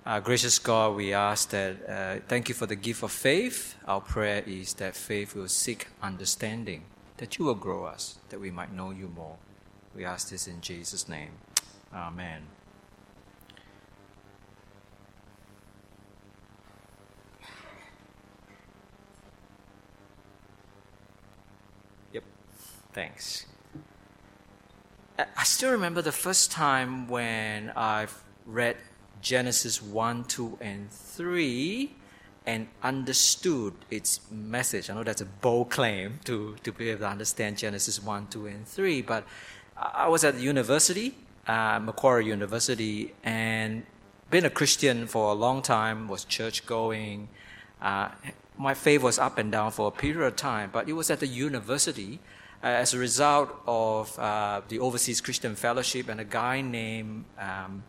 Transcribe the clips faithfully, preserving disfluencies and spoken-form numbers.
Uh, gracious God, we ask that, uh, thank you for the gift of faith. Our prayer is that faith will seek understanding, that you will grow us, that we might know you more. We ask this in Jesus' name. Amen. Yep, thanks. I still remember the first time when I've read Genesis one, two, and three and understood its message. I know that's a bold claim to, to be able to understand Genesis one, two, and three, but I was at the university, uh, Macquarie University, and been a Christian for a long time, was church-going. Uh, my faith was up and down for a period of time, but it was at the university uh, as a result of uh, the Overseas Christian Fellowship and a guy named... Um,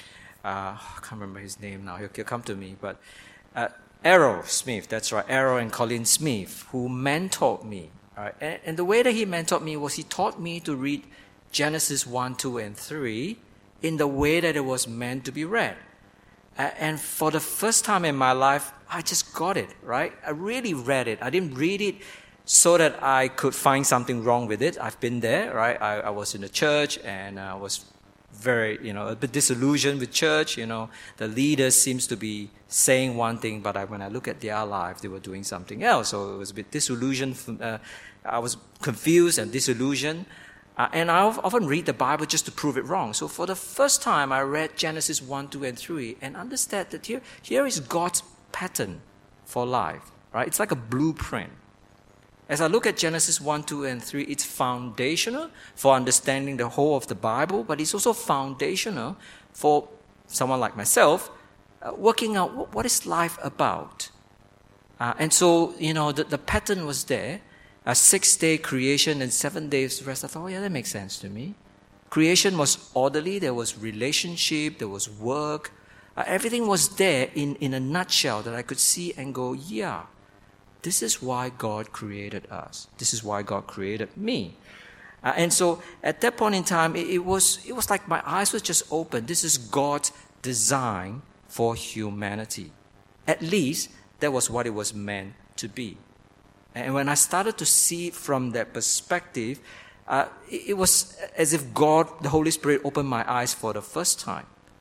Uh, I can't remember his name now. He'll, he'll come to me. But uh, Errol Smith, that's right, Errol and Colleen Smith, who mentored me. Right? And, and the way that he mentored me was he taught me to read Genesis one, two, and three in the way that it was meant to be read. Uh, and for the first time in my life, I just got it, right? I really read it. I didn't read it so that I could find something wrong with it. I've been there, right? I, I was in the church and I was very, you know, a bit disillusioned with church. You know, the leaders seems to be saying one thing, but I, when I look at their life, they were doing something else. So it was a bit disillusioned. Uh, I was confused and disillusioned. Uh, and I often read the Bible just to prove it wrong. So for the first time, I read Genesis one, two, and three and understand that here, here is God's pattern for life, right? It's like a blueprint. As I look at Genesis one, two, and three, it's foundational for understanding the whole of the Bible, but it's also foundational for someone like myself uh, working out what, what is life about. Uh, and so, you know, the, the pattern was there. A six-day creation and seven days rest. I thought, oh yeah, that makes sense to me. Creation was orderly. There was relationship. There was work. Uh, everything was there in, in a nutshell that I could see and go, yeah. This is why God created us. This is why God created me. Uh, and so at that point in time, it, it was it was like my eyes were just open. This is God's design for humanity. At least that was what it was meant to be. And when I started to see it from that perspective, uh, it, it was as if God, the Holy Spirit, opened my eyes for the first time.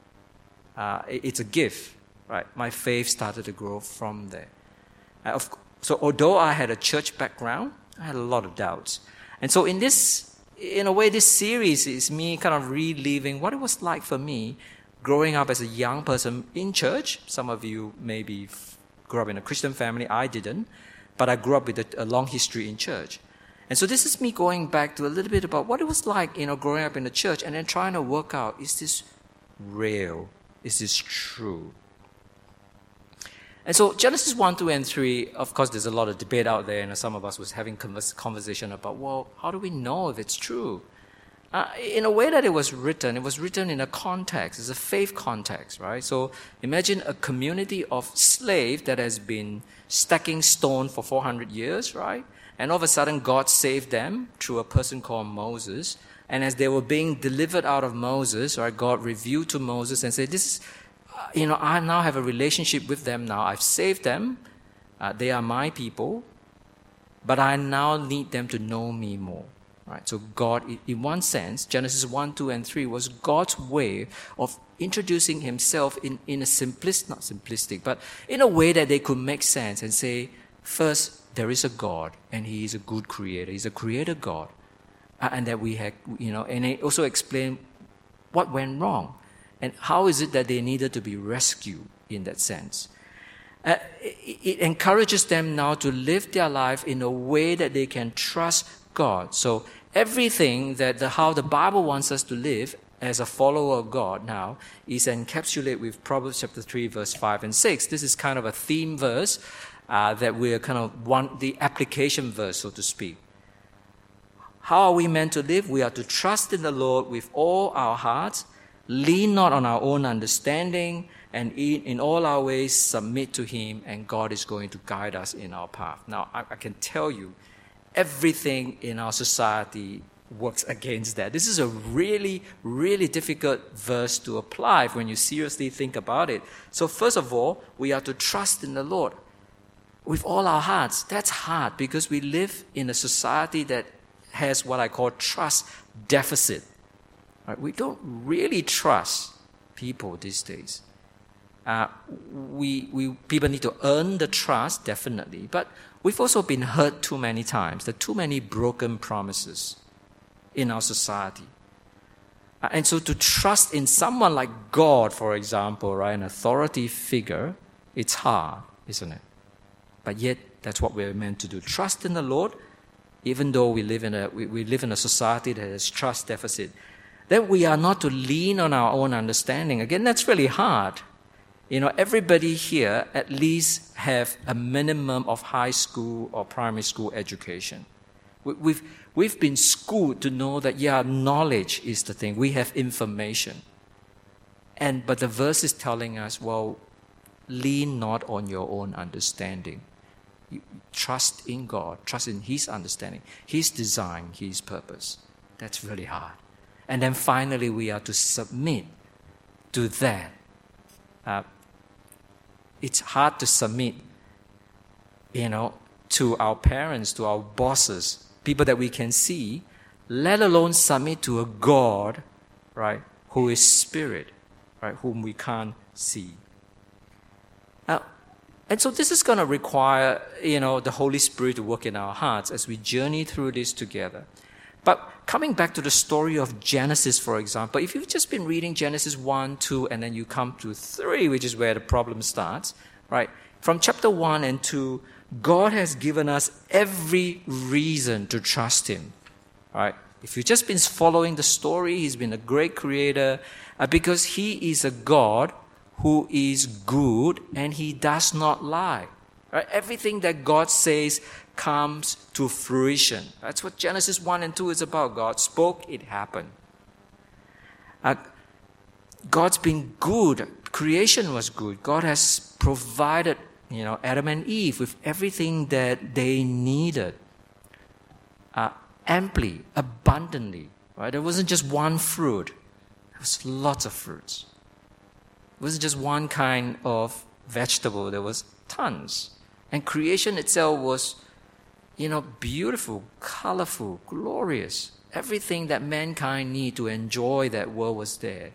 Uh, it, it's a gift, right? My faith started to grow from there. Uh, of course, So although I had a church background, I had a lot of doubts. And so in this, in a way, this series is me kind of reliving what it was like for me growing up as a young person in church. Some of you maybe grew up in a Christian family. I didn't. But I grew up with a, a long history in church. And so this is me going back to a little bit about what it was like, you know, growing up in the church and then trying to work out, is this real? Is this true? And so Genesis one, two, and three, of course, there's a lot of debate out there, and some of us was having converse, conversation about, well, how do we know if it's true? Uh, in a way that it was written, it was written in a context. It's a faith context, right? So imagine a community of slaves that has been stacking stone for four hundred years, right? And all of a sudden, God saved them through a person called Moses. And as they were being delivered out of Moses, right, God revealed to Moses and said, this is... You know, I now have a relationship with them now. I've saved them. Uh, they are my people. But I now need them to know me more. Right? So God, in one sense, Genesis one, two, and three was God's way of introducing himself in, in a simplistic, not simplistic, but in a way that they could make sense and say, first, there is a God, and he is a good creator. He's a creator God. Uh, and that we had, you know, and it also explained what went wrong. And how is it that they needed to be rescued in that sense? Uh, it, it encourages them now to live their life in a way that they can trust God. So everything that the, how the Bible wants us to live as a follower of God now is encapsulated with Proverbs chapter three, verse five and six. This is kind of a theme verse uh, that we're kind of want the application verse, so to speak. How are we meant to live? We are to trust in the Lord with all our hearts, lean not on our own understanding, and in, in all our ways submit to him, and God is going to guide us in our path. Now, I, I can tell you, everything in our society works against that. This is a really, really difficult verse to apply when you seriously think about it. So first of all, we are to trust in the Lord with all our hearts. That's hard because we live in a society that has what I call trust deficit. Right? We don't really trust people these days. Uh, we, we people need to earn the trust, definitely, but we've also been hurt too many times. There are too many broken promises in our society. Uh, and so to trust in someone like God, for example, right, an authority figure, it's hard, isn't it? But yet, that's what we're meant to do. Trust in the Lord, even though we live in a we, we live in a society that has trust deficit. Then we are not to lean on our own understanding. Again, that's really hard. You know, everybody here at least have a minimum of high school or primary school education. We, we've we've been schooled to know that yeah, knowledge is the thing. We have information, and but the verse is telling us, well, lean not on your own understanding. You trust in God, trust in His understanding, His design, His purpose. That's really hard. And then finally, we are to submit to that. Uh, it's hard to submit, you know, to our parents, to our bosses, people that we can see, let alone submit to a God, right, who is spirit, right, whom we can't see. Uh, and so this is going to require, you know, the Holy Spirit to work in our hearts as we journey through this together. But coming back to the story of Genesis, for example, if you've just been reading Genesis one, two, and then you come to three, which is where the problem starts, right? From chapter one and two, God has given us every reason to trust Him, right? If you've just been following the story, He's been a great creator uh, because He is a God who is good and He does not lie. Right? Everything that God says comes to fruition. That's what Genesis one and two is about. God spoke, it happened. Uh, God's been good. Creation was good. God has provided, you know, Adam and Eve with everything that they needed. Uh, amply, abundantly. Right? There wasn't just one fruit. There was lots of fruits. It wasn't just one kind of vegetable. There was tons. And creation itself was, you know, beautiful, colorful, glorious. Everything that mankind need to enjoy that world was there.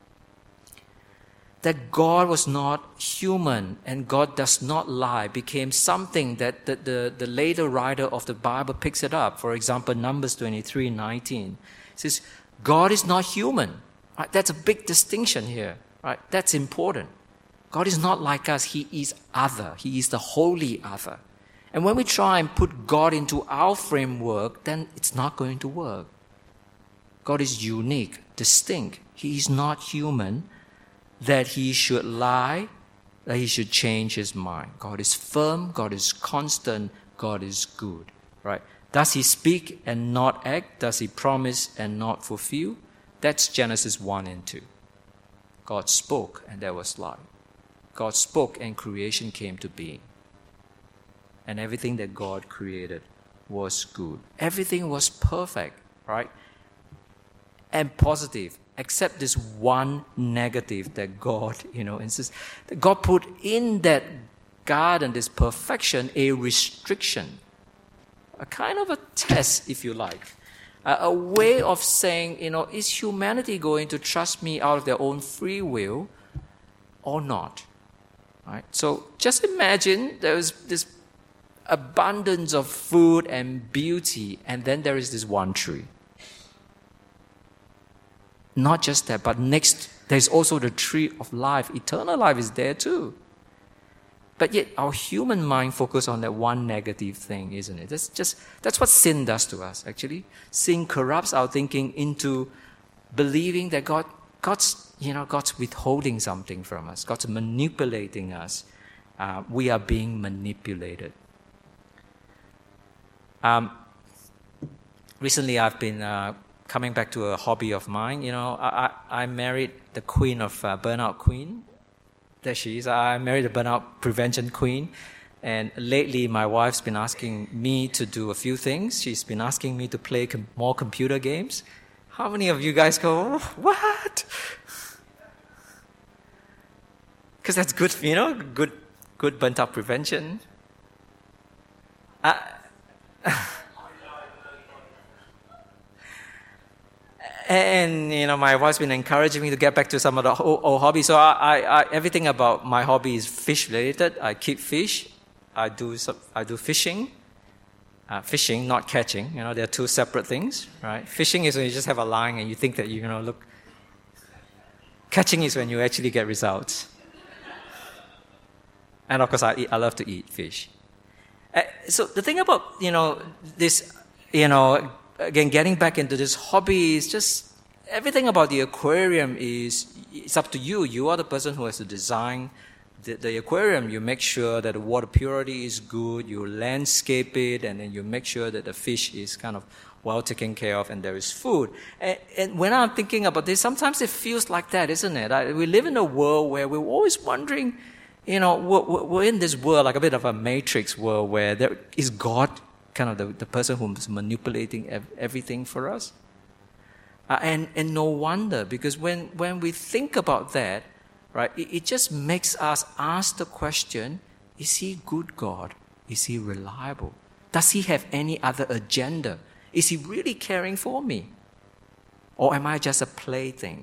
That God was not human and God does not lie became something that the, the, the later writer of the Bible picks it up. For example, Numbers twenty-three nineteen. It says, God is not human. Right? That's a big distinction here. Right? That's important. God is not like us. He is other. He is the holy other. And when we try and put God into our framework, then it's not going to work. God is unique, distinct. He is not human, that He should lie, that He should change His mind. God is firm. God is constant. God is good. Right? Does He speak and not act? Does He promise and not fulfill? That's Genesis one and two. God spoke and there was light. God spoke and creation came to being. And everything that God created was good. Everything was perfect, right? And positive, except this one negative that God, you know, insists. That God put in that garden, this perfection, a restriction. A kind of a test, if you like. A, a way of saying, you know, is humanity going to trust me out of their own free will or not? Right? So just imagine there is this abundance of food and beauty, and then there is this one tree. Not just that, but next, there's also the tree of life. Eternal life is there too. But yet our human mind focuses on that one negative thing, isn't it? That's just that's what sin does to us, actually. Sin corrupts our thinking into believing that God God's you know God's withholding something from us. God's manipulating us. Uh, we are being manipulated. Um, recently, I've been uh, coming back to a hobby of mine. You know, I, I, I married the queen of uh, burnout queen. There she is. I married the burnout prevention queen. And lately, my wife's been asking me to do a few things. She's been asking me to play com- more computer games. How many of you guys go, oh, what? Because that's good, you know, good, good burnt-out prevention. Uh, and, you know, my wife's been encouraging me to get back to some of the old, old hobbies. So I, I, I, everything about my hobby is fish-related. I keep fish. I do some, I do fishing. Uh, fishing, not catching. You know, they're two separate things, right? Fishing is when you just have a line and you think that you're going to look. Catching is when you actually get results. And of course, I eat, I love to eat fish. Uh, so the thing about, you know, this, you know, again, getting back into this hobby is just, everything about the aquarium is, it's up to you. You are the person who has to design the, the aquarium. You make sure that the water purity is good, you landscape it, and then you make sure that the fish is kind of well taken care of and there is food. And, and when I'm thinking about this, sometimes it feels like that, isn't it? I, we live in a world where we're always wondering, you know, we're, we're in this world, like a bit of a matrix world, where there is God kind of the, the person who's manipulating ev- everything for us. Uh, and, and no wonder, because when, when we think about that, right, it, it just makes us ask the question, is he good God? Is he reliable? Does he have any other agenda? Is he really caring for me? Or am I just a plaything?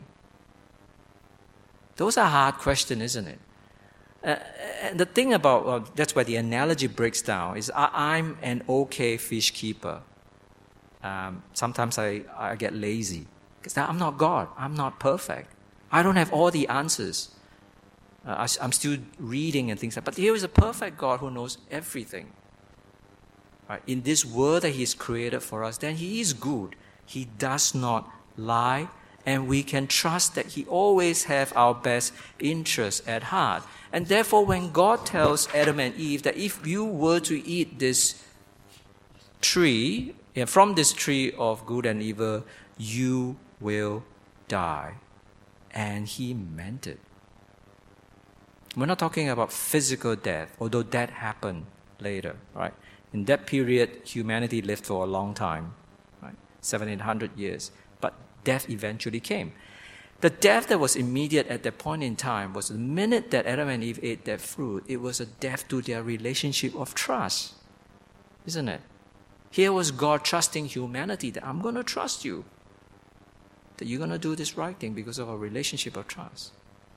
Those are hard questions, isn't it? Uh, and the thing about, well, that's where the analogy breaks down, is I, I'm an okay fish keeper. Um, sometimes I, I get lazy, because I'm not God. I'm not perfect. I don't have all the answers. Uh, I, I'm still reading and things like that. But here is a perfect God who knows everything. Right? In this world that He's created for us, then He is good. He does not lie, and we can trust that He always has our best interests at heart. And therefore, when God tells Adam and Eve that if you were to eat this tree, from this tree of good and evil, you will die. And He meant it. We're not talking about physical death, although that happened later, right? In that period, humanity lived for a long time, right? Seven, eight hundred years. But death eventually came. The death that was immediate at that point in time was the minute that Adam and Eve ate that fruit, it was a death to their relationship of trust, isn't it? Here was God trusting humanity that I'm going to trust you, that you're going to do this right thing because of our relationship of trust.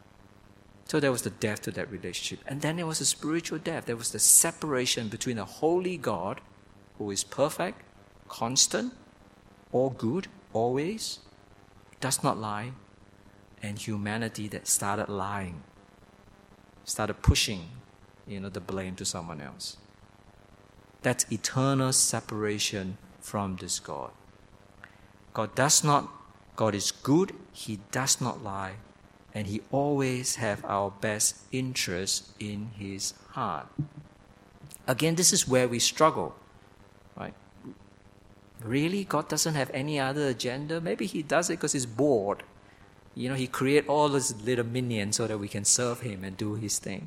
So there was the death to that relationship. And then there was a spiritual death. There was the separation between a holy God who is perfect, constant, all good, always, does not lie, and humanity that started lying, started pushing, you know, the blame to someone else. That's eternal separation from this God. God does not, God is good, He does not lie, and He always has our best interest in His heart. Again, this is where we struggle, right? Really? God doesn't have any other agenda? Maybe He does it because He's bored. You know, He created all these little minions so that we can serve Him and do His thing.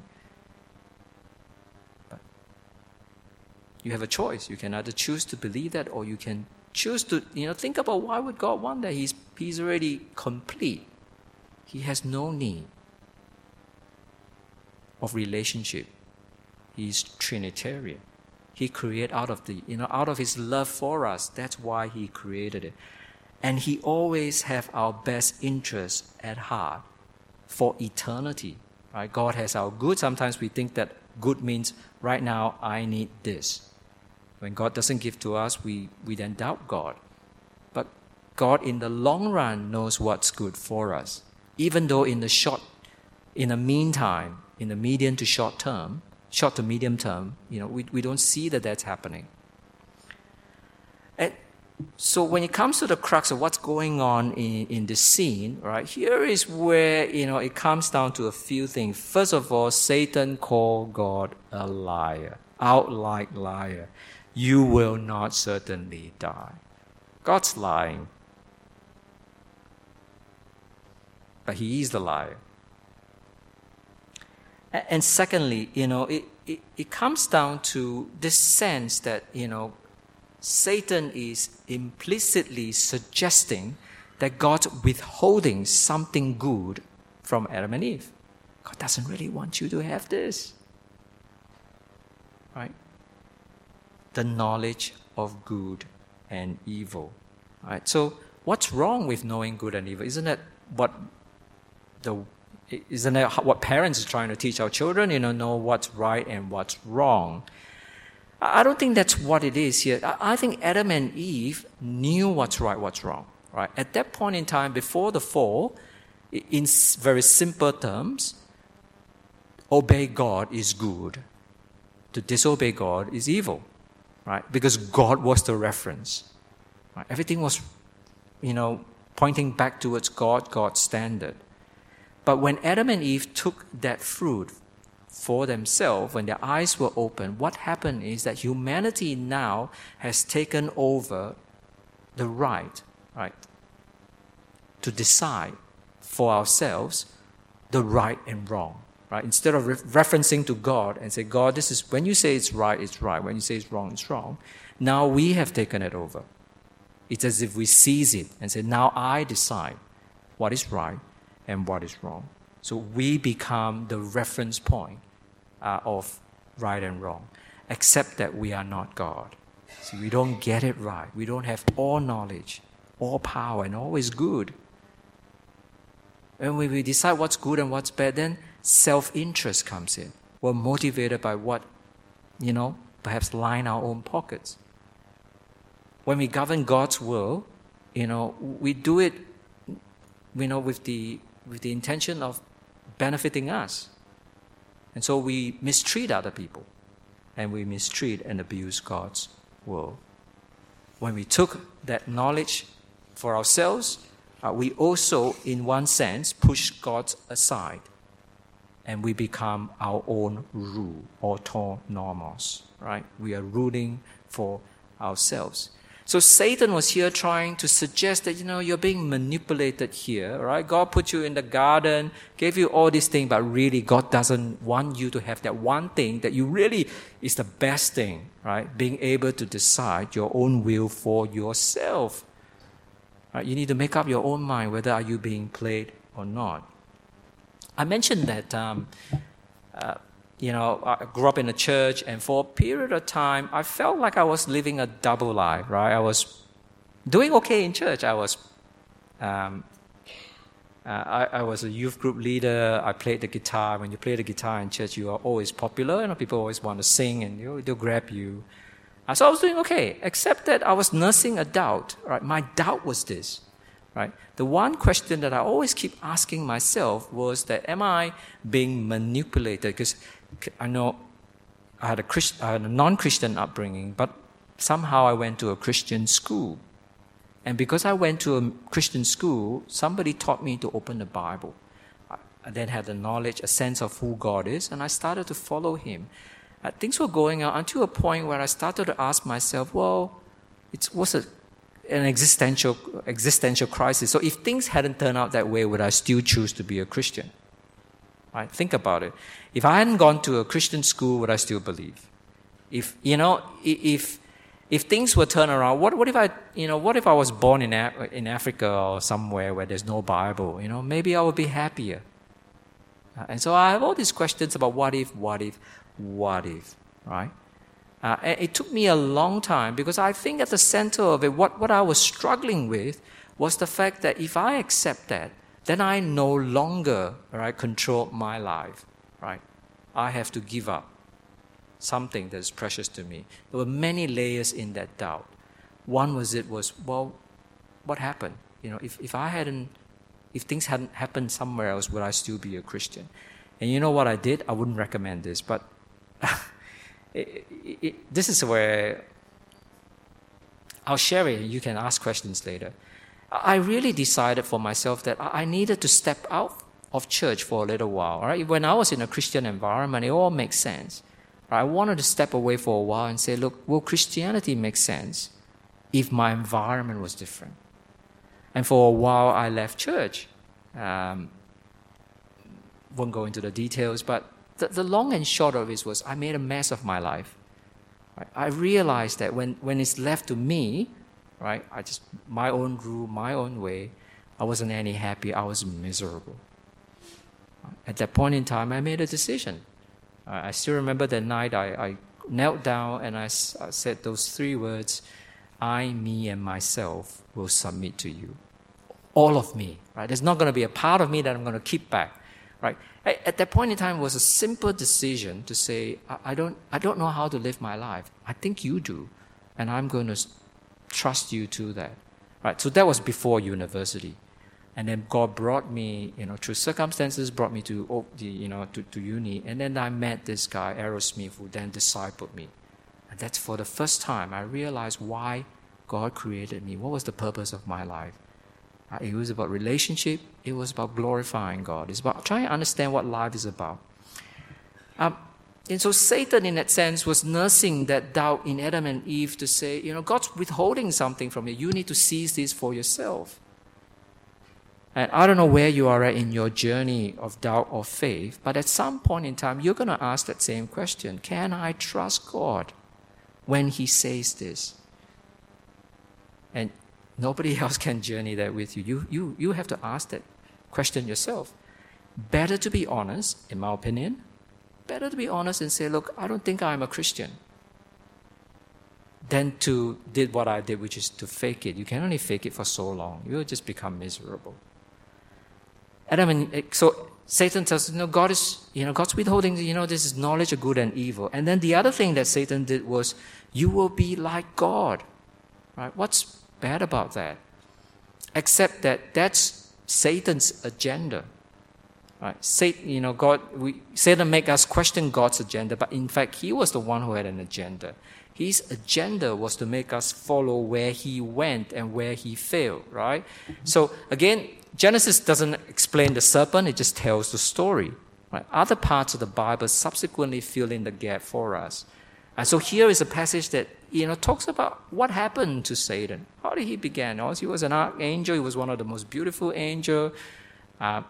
But you have a choice. You can either choose to believe that, or you can choose to, you know, think about why would God want that? He's, he's already complete. He has no need of relationship. He's Trinitarian. He created out of the, you know, out of His love for us. That's why He created it. And He always has our best interest at heart for eternity. Right? God has our good. Sometimes we think that good means right now I need this. When God doesn't give to us, we, we then doubt God. But God in the long run knows what's good for us. Even though in the short, in the meantime, in the medium to short term, short to medium term, you know, we, we don't see that that's happening. And so when it comes to the crux of what's going on in, in this scene, right, here is where, you know, it comes down to a few things. First of all, Satan called God a liar, outright liar. You will not certainly die. God's lying. But He is the liar. And secondly, you know, it, it, it comes down to this sense that, you know, Satan is implicitly suggesting that God's withholding something good from Adam and Eve. God doesn't really want you to have this. Right? The knowledge of good and evil. Right? So what's wrong with knowing good and evil? Isn't that what the isn't that what parents are trying to teach our children? You know, know what's right and what's wrong. I don't think that's what it is here. I think Adam and Eve knew what's right, what's wrong. Right? At that point in time, before the fall, in very simple terms, obey God is good. To disobey God is evil. Right? Because God was the reference. Right? Everything was, you know, pointing back towards God, God's standard. But when Adam and Eve took that fruit for themselves, when their eyes were open, what happened is that humanity now has taken over the right, right, to decide for ourselves the right and wrong. Right? Instead of re- referencing to God and say, God, this is, when you say it's right, it's right. When you say it's wrong, it's wrong. Now we have taken it over. It's as if we seize it and say, now I decide what is right and what is wrong. So we become the reference point uh, of right and wrong, except that we are not God. See, we don't get it right. We don't have all knowledge, all power, and always good. And when we decide what's good and what's bad, then self-interest comes in. We're motivated by what, you know, perhaps line our own pockets. When we govern God's will, you know, we do it, you know, with the with the intention of benefiting us. And so we mistreat other people, and we mistreat and abuse God's will. When we took that knowledge for ourselves, uh, we also, in one sense, push God aside, and we become our own rule, autonomos, right? We are ruling for ourselves. So Satan was here trying to suggest that, you know, you're being manipulated here, right? God put you in the garden, gave you all these things, but really God doesn't want you to have that one thing that you really is the best thing, right? Being able to decide your own will for yourself. Right? You need to make up your own mind whether are you being played or not. I mentioned that, um, uh, you know, I grew up in a church, and for a period of time, I felt like I was living a double life, right? I was doing okay in church. I was, um, uh, I, I was a youth group leader. I played the guitar. When you play the guitar in church, you are always popular. You know, people always want to sing, and you know, they'll grab you. Uh, so I was doing okay, except that I was nursing a doubt, right? My doubt was this. Right? The one question that I always keep asking myself was that, am I being manipulated? Because I know I had a, Christ, I had a non-Christian upbringing, but somehow I went to a Christian school. And because I went to a Christian school, somebody taught me to open the Bible. I then had the knowledge, a sense of who God is, and I started to follow Him. Uh, things were going on until a point where I started to ask myself, well, it was a an existential existential crisis. So if things hadn't turned out that way, would I still choose to be a Christian? Right? Think about it. If I hadn't gone to a Christian school, would I still believe? If you know, if if things were turned around, what what if I you know what if I was born in Af- in Africa or somewhere where there's no Bible? You know, maybe I would be happier. Uh, and so I have all these questions about what if, what if, what if, right? Uh, and it took me a long time, because I think at the center of it, what, what I was struggling with was the fact that if I accept that, then I no longer, right, control my life, right? I have to give up something that is precious to me. There were many layers in that doubt. One was it was, well, what happened? You know, if, if I hadn't, if things hadn't happened somewhere else, would I still be a Christian? And you know what I did? I wouldn't recommend this, but It, it, it, this is where I'll share it. You can ask questions later. I really decided for myself that I needed to step out of church for a little while. Right? When I was in a Christian environment, it all makes sense. Right? I wanted to step away for a while and say, look, will Christianity make sense if my environment was different? And for a while, I left church. Um, won't go into the details, but the, the long and short of it was I made a mess of my life. Right? I realized that when, when it's left to me, right, I just, my own rule, my own way, I wasn't any happy, I was miserable. At that point in time, I made a decision. I still remember that night I, I knelt down and I, I said those three words, I, me, and myself will submit to you. All of me, right? There's not going to be a part of me that I'm going to keep back, right? At that point in time, it was a simple decision to say, I, I don't, I don't know how to live my life. I think you do, and I'm going to trust you to that, right? So that was before university. And then God brought me, you know, through circumstances, brought me to, oh, the, you know, to, to uni. And then I met this guy, Aerosmith, who then discipled me. And that's for the first time I realized why God created me. What was the purpose of my life? Uh, it was about relationship. It was about glorifying God. It's about trying to understand what life is about. Um, and so Satan, in that sense, was nursing that doubt in Adam and Eve to say, you know, God's withholding something from you. You need to seize this for yourself. And I don't know where you are at in your journey of doubt or faith, but at some point in time, you're going to ask that same question. Can I trust God when He says this? And nobody else can journey that with you. You, you, you have to ask that question yourself. Better to be honest, in my opinion, better to be honest and say, look, I don't think I'm a Christian, than to did what I did, which is to fake it. You can only fake it for so long. You'll just become miserable. Adam and so Satan tells, you know, God is, you know, God's withholding, you know, this is knowledge of good and evil. And then the other thing that Satan did was, you will be like God. Right? What's bad about that? Except that that's Satan's agenda. Right? Satan, you know, God, we, Satan make us question God's agenda, but in fact, he was the one who had an agenda. His agenda was to make us follow where he went and where he failed, right? So again, Genesis doesn't explain the serpent, it just tells the story. Right? Other parts of the Bible subsequently fill in the gap for us. And so here is a passage that, you know, talks about what happened to Satan. How did he begin? Oh, he was an archangel, he was one of the most beautiful angels, uh,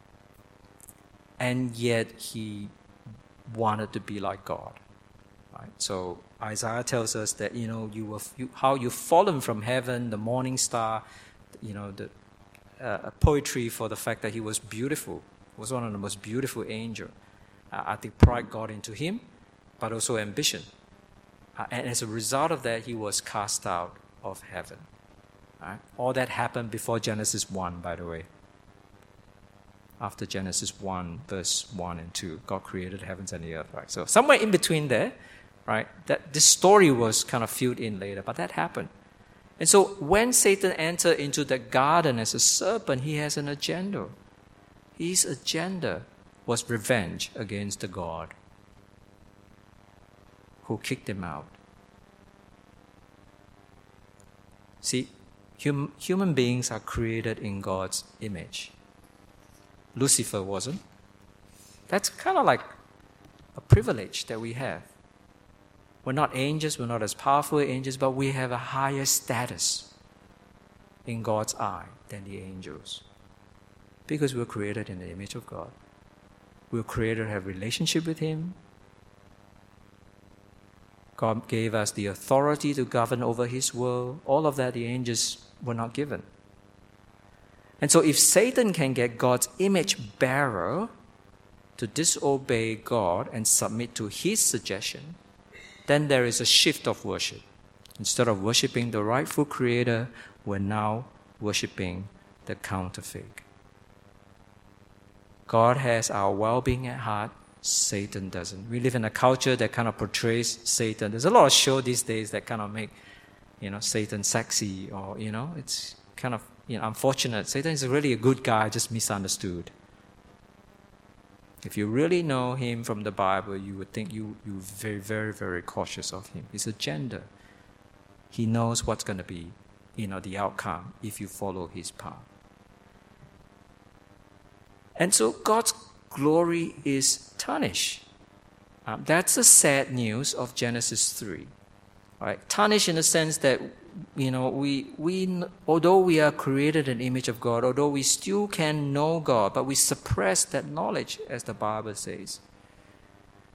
and yet he wanted to be like God. Right? So Isaiah tells us that, you know, you were you, how you've fallen from heaven, the morning star, you know, the uh, poetry for the fact that he was beautiful, was one of the most beautiful angels. Uh, I think pride got into him, but also ambition. Uh, and as a result of that, he was cast out of heaven. Right? All that happened before Genesis one, by the way. After Genesis one, verse one and two, God created the heavens and the earth. Right? So somewhere in between there, right, that this story was kind of filled in later, but that happened. And so when Satan entered into the garden as a serpent, he has an agenda. His agenda was revenge against the God who kicked him out. See, hum, human beings are created in God's image. Lucifer wasn't. That's kind of like a privilege that we have. We're not angels, we're not as powerful as angels, but we have a higher status in God's eye than the angels. Because we're created in the image of God. We're created to have a relationship with Him. God gave us the authority to govern over His world. All of that the angels were not given. And so if Satan can get God's image bearer to disobey God and submit to his suggestion, then there is a shift of worship. Instead of worshiping the rightful Creator, we're now worshiping the counterfeit. God has our well-being at heart, Satan doesn't. We live in a culture that kind of portrays Satan. There's a lot of shows these days that kind of make, you know, Satan sexy, or, you know, it's kind of, you know, unfortunate. Satan is really a good guy, just misunderstood. If you really know him from the Bible, you would think you, you're very, very, very cautious of him. His agenda. He knows what's going to be, you know, the outcome if you follow his path. And so God's glory is tarnished. Um, that's the sad news of Genesis three. All right? Tarnished in the sense that, you know, we, we, although we are created in the image of God, although we still can know God, but we suppress that knowledge, as the Bible says.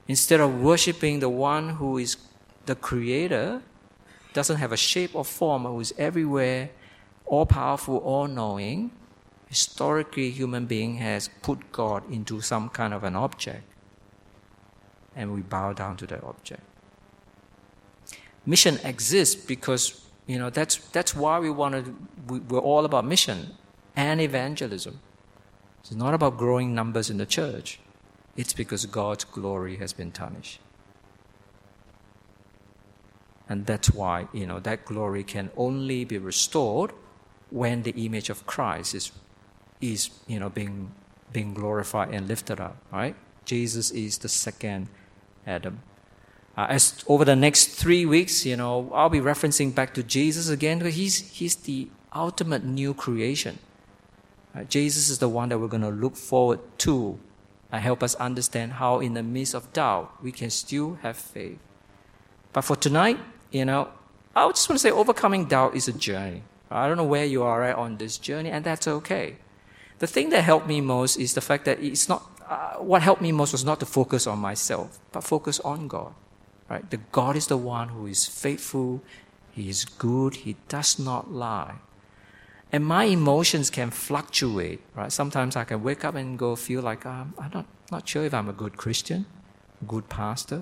Instead of worshiping the one who is the creator, doesn't have a shape or form, who is everywhere, all-powerful, all-knowing, historically human being has put God into some kind of an object, and we bow down to that object. Mission exists because, you know, that's that's why we want to, we, we're all about mission and evangelism. It's not about growing numbers in the church. It's because God's glory has been tarnished. And that's why, you know, that glory can only be restored when the image of Christ is, is you know, being, being glorified and lifted up, right? Jesus is the second Adam. Uh, as over the next three weeks, you know, I'll be referencing back to Jesus again, because he's, he's the ultimate new creation. Uh, Jesus is the one that we're going to look forward to and help us understand how in the midst of doubt we can still have faith. But for tonight, you know, I just want to say overcoming doubt is a journey. I don't know where you are at on this journey, and that's okay. The thing that helped me most is the fact that it's not, uh, what helped me most was not to focus on myself, but focus on God. Right? The God is the one who is faithful, He is good, He does not lie. And my emotions can fluctuate, right? Sometimes I can wake up and go feel like, um, I'm not, not sure if I'm a good Christian, good pastor.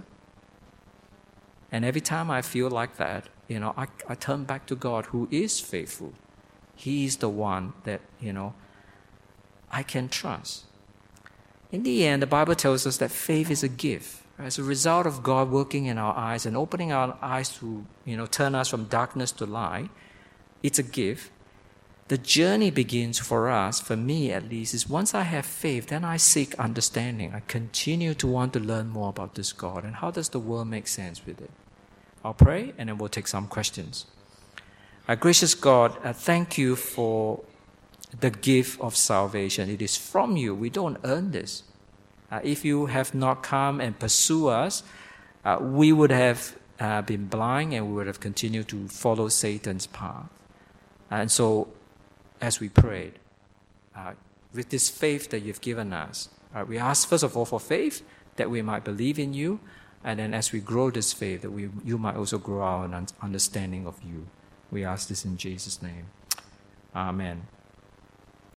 And every time I feel like that, you know, I, I turn back to God who is faithful. He is the one that, you know, I can trust. In the end, the Bible tells us that faith is a gift. As a result of God working in our eyes and opening our eyes to, you know, turn us from darkness to light, it's a gift. The journey begins for us, for me at least, is once I have faith, then I seek understanding. I continue to want to learn more about this God and how does the world make sense with it. I'll pray and then we'll take some questions. Our gracious God, I thank you for the gift of salvation. It is from you. We don't earn this. Uh, if you have not come and pursue us, uh, we would have uh, been blind and we would have continued to follow Satan's path. And so, as we prayed, uh, with this faith that you've given us, uh, we ask first of all for faith, that we might believe in you, and then as we grow this faith, that we, you might also grow our understanding of you. We ask this in Jesus' name. Amen.